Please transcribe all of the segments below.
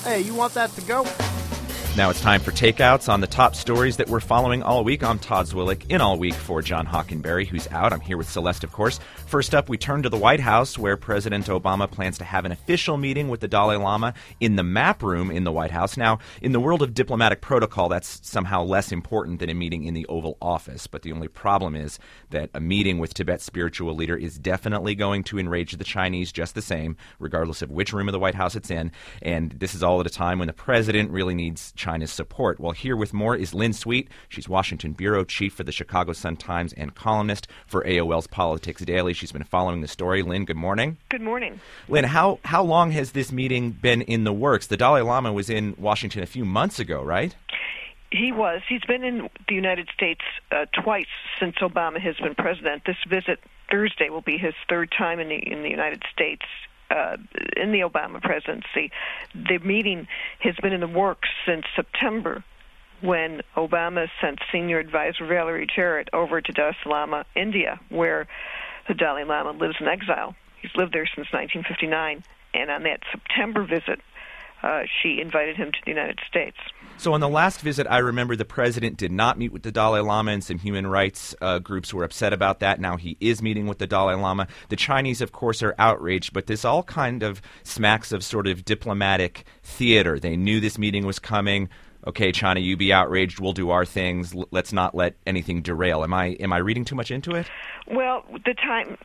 Hey, you want that to go? Now it's time for Takeouts on the top stories that we're following all week. I'm Todd Zwillich in all week for John Hockenberry, who's out. I'm here with Celeste, of course. First up, we turn to the White House, where President Obama plans to have an official meeting with the Dalai Lama in the Map Room in the White House. Now, in the world of diplomatic protocol, that's somehow less important than a meeting in the Oval Office. But the only problem is that a meeting with Tibet's spiritual leader is definitely going to enrage the Chinese just the same, regardless of which room of the White House it's in. And this is all at a time when the president really needs China's support. Well, here with more is Lynn Sweet. She's Washington bureau chief for the Chicago Sun-Times and columnist for AOL's Politics Daily. She's been following the story. Lynn, good morning. Good morning. Lynn, how long has this meeting been in the works? The Dalai Lama was in Washington a few months ago, right? He was. He's been in the United States twice since Obama has been president. This visit Thursday will be his third time in the United States. In the Obama presidency. The meeting has been in the works since September, when Obama sent senior advisor Valerie Jarrett over to Dar es Salaam, India, where the Dalai Lama lives in exile. He's lived there since 1959, and on that September visit, she invited him to the United States. So on the last visit, I remember the president did not meet with the Dalai Lama, and some human rights groups were upset about that. Now he is meeting with the Dalai Lama. The Chinese, of course, are outraged, but this all kind of smacks of sort of diplomatic theater. They knew this meeting was coming. Okay, China, you be outraged. We'll do our things. Let's not let anything derail. Am I reading too much into it? Well, the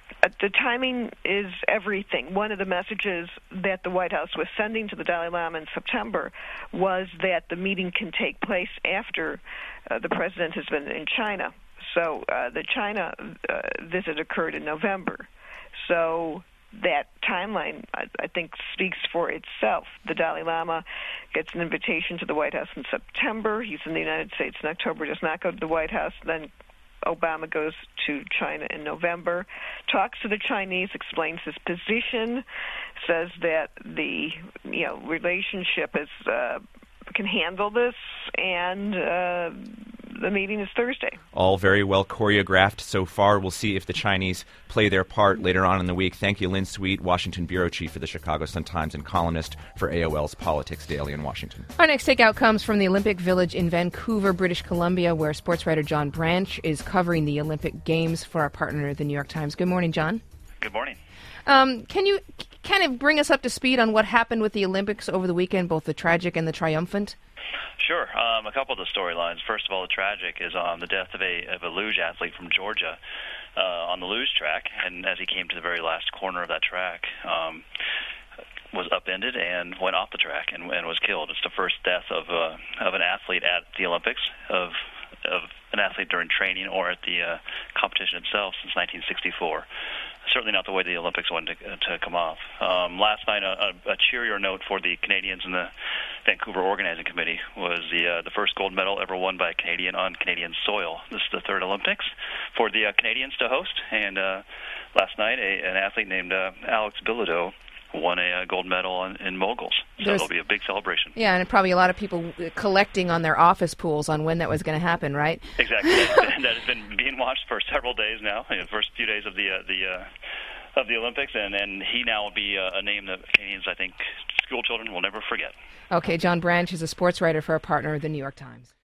timing is everything. One of the messages that the White House was sending to the Dalai Lama in September was that the meeting can take place after the president has been in China. So the China visit occurred in November. So that timeline, I think, speaks for itself. The Dalai Lama gets an invitation to the White House in September. He's in the United States in October, does not go to the White House. Then Obama goes to China in November, talks to the Chinese, explains his position, says that the relationship is can handle this, and the meeting is Thursday. All very well choreographed so far. We'll see if the Chinese play their part later on in the week. Thank you, Lynn Sweet, Washington bureau chief for the Chicago Sun-Times and columnist for AOL's Politics Daily in Washington. Our next takeout comes from the Olympic Village in Vancouver, British Columbia, where sports writer John Branch is covering the Olympic Games for our partner, the New York Times. Good morning, John. Good morning. Can you kind of bring us up to speed on what happened with the Olympics over the weekend, both the tragic and the triumphant? Sure. A couple of the storylines. First of all, the tragic is on the death of a luge athlete from Georgia on the luge track, and as he came to the very last corner of that track, was upended and went off the track and was killed. It's the first death of an athlete at the Olympics, of an athlete during training or at the competition itself since 1964. Certainly not the way the Olympics wanted to come off. Last night, a cheerier note for the Canadians and the Vancouver Organizing Committee was the first gold medal ever won by a Canadian on Canadian soil. This is the third Olympics for the Canadians to host, and last night an athlete named Alex Bilodeau won a gold medal in moguls. So it'll be a big celebration. Yeah, and probably a lot of people collecting on their office pools on when that was going to happen, right? Exactly. That has been being watched for several days now, the first few days of the Olympics, and he now will be a name that Canadians, I think, school children will never forget. Okay, John Branch is a sports writer for our partner, the New York Times.